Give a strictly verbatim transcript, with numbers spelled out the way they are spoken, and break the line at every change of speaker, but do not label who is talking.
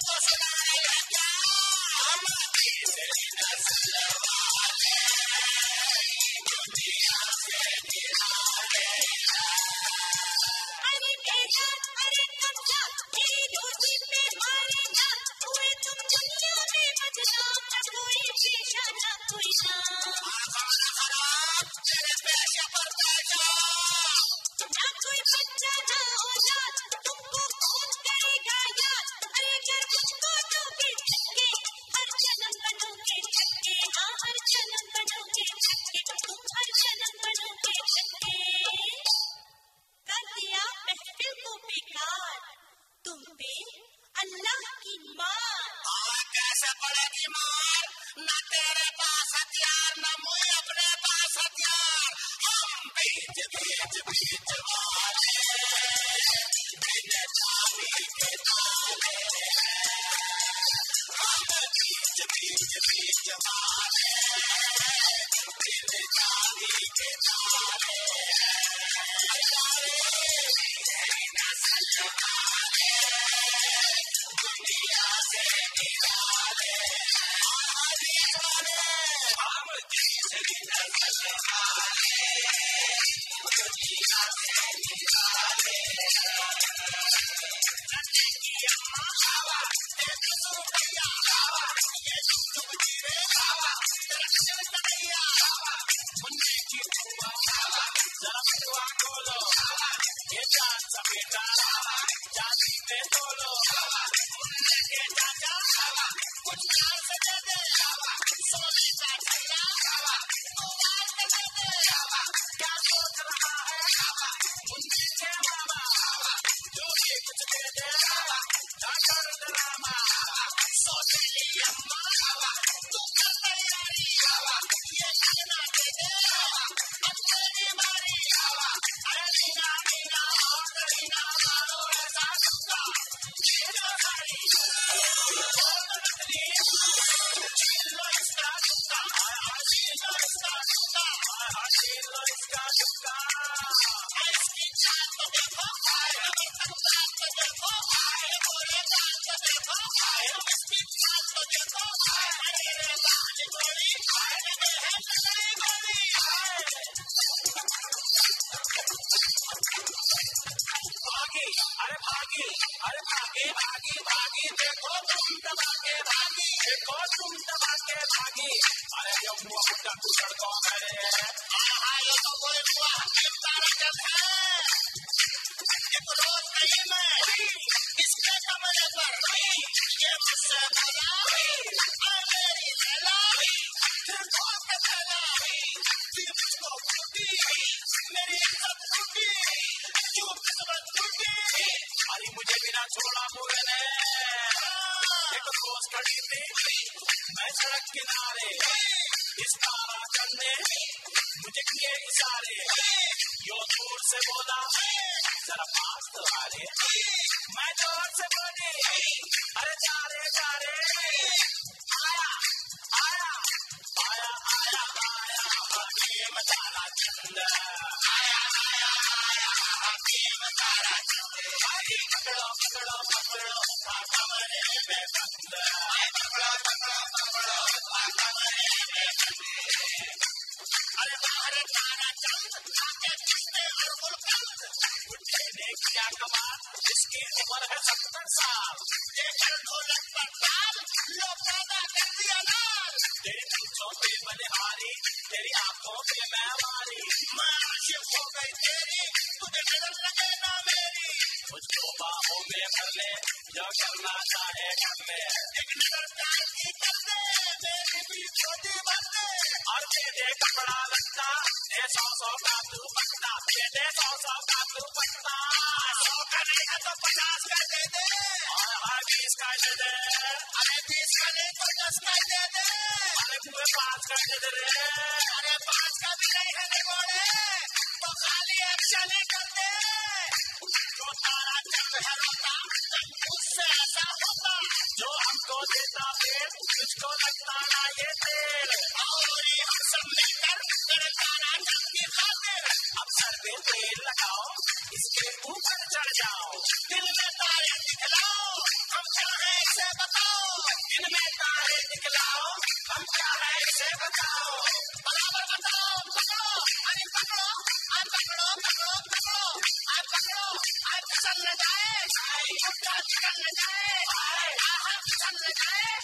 तुमको सुनाएगा क्या हम तीसरी नस्ल वाले दुनिया से निराले। अरे बेटा अरे कच्चा तेरी दोस्ती पे मारे ना हुए तुम दुनिया में बदनाम न कोई पेशा न कोई नाम खराब तेरे पेशे पर बैठा ना कोई बच्चा ना औलाद तुमको कौन करेगा याद। अरे अगर मुझको दोगे छक्के हर जन्म बनोगे छक्के हाँ हर जन्म बनोगे छक्के तुम हर जन्म बनोगे छक्के। कर दिया महफिल को बेकार तुम पे अल्लाह की मार। और कैसे पड़ेगी मार न तेरे पास हथियार न मुझे अपने पास हथियार। हम बीच बीच बीच वाले बिन चाबी के ताले हम बीच बीच बीच वाले बिन चाबी के ताले। नस्ल वाले दुनिया से निराले हम तीसरी नस्ल वाले दुनिया से निराले। नन्हे की अम्मा हवा तेरे सूखिया हवा ये तुम जीवे हवा तेरा शर्त नैया हवा मुन्ने की बुआ हवा जरा बुआ खोलो हवा ये चांद सफेदा हवा जाती में तोलो हवा मुन्ने के चाचा हवा कुछ चांद से दे दे हवा सोने का ठंडा हवा तू बात दे दे हवा क्या सोच रहा है हवा मुन्ने के मामा हवा जो भी कुछ दे दे हवा डॉक्टर ड्रामा हवा सोचेली अम्मा हवा तू कर तैयारी हवा ये लगना दे दे हवा अब तेरी बारी हवा। अरे लीना लीना और लीना मारो ऐसा टुक्का ये जो सारी बहुत नकली छीन लो इसका टुक्का छीन लो इसका टुक्का छीन लो इसका टुक्का। इसकी चाल तो देखो आए चाल तो देखो आए बोले चाल तो देखो आए इसकी चाल तो देखो आए मेरे लाल गोरी आए लगे हैं लड़ाई गोरी आए। भागी अरे भागी अरे भागी भागी भागी देखो तुम दबा के भागी देखो तुम दबा के भागी। अरे जब मुआ फुटा तू सड़कों पे हाँ ये तो कोई हुआ हकीम तारा जब है एक रोज नहीं मैं इसके कमरे पर ये मुझसे बोला मेरी लैला फिर कौन के फैला फिर मुझको फूटी मेरी इज्जत फूटी चुप किस्मत फूटी। अरे मुझे बिना छोड़ा मुझे ने एक दोस्त खड़ी थी मैं सड़क किनारे इस तारा चढ़ने मुझे किए इशारे यो दूर से बोला जरा पास तो आ रे मैं जोर से बोली अरे जा रे जा रे आया आया आया आया आया हकीम तारा चंद आया आया आया हकीम तारा चंद। अरे पकड़ो पकड़ो पकड़ो कमरे में बंद पकड़ो पकड़ो पकड़ो कमरे में बंद। अरे बाहर तारा चंद आके किसने हरगुल बंद बुढ़े ने किया कमाल जिसकी उम्र है सत्तर साल देखकर ढोलक पर ताल लो पैदा कर दिया लाल। तेरी पूछों पे बलिहारी तेरी आंखों पे मैं मारी मैं आशिक हो गई तेरी तुझे नजर लगे ना मेरी मुझको बाहों में भर ले जो करना चाहे कर ले एक नजर प्यार की कर दे मेरी भी छोटी भर दे और दे दे कपड़ा लगता दे सौ सौ का तू पट्टा दे दे सौ सौ का तू पट्टा सौ का नहीं है तो पचास का दे दे और हर बीस का दे दे अरे बीस का नहीं तो दस का दे दे अरे पूरे पाँच का दे दे अरे पाँच का भी नहीं है निगोड़े तो खाली एक्शन ही कर दे। जो तारा चंद है रोता उससे ऐसा होता जो हमको देता पेड़ तुझको लगता ना ये तेल और हम सब मिलकर तेरे तारा चंद की खातिर अब सर पे तेल लगाओ इसके ऊपर चढ़ जाओ दिल में तारे दिखलाओ हम चाहे इसे बताओ इनमें तारे दिखलाओ हम क्या है इसे बताओ बराबर बताओ पकड़ो अरे पकड़ो आ पकड़ो पकड़ो पकड़ो आ पकड़ो आ फिसल न जाए छुट्टा चिकन न जाए आहा फिसल न जाए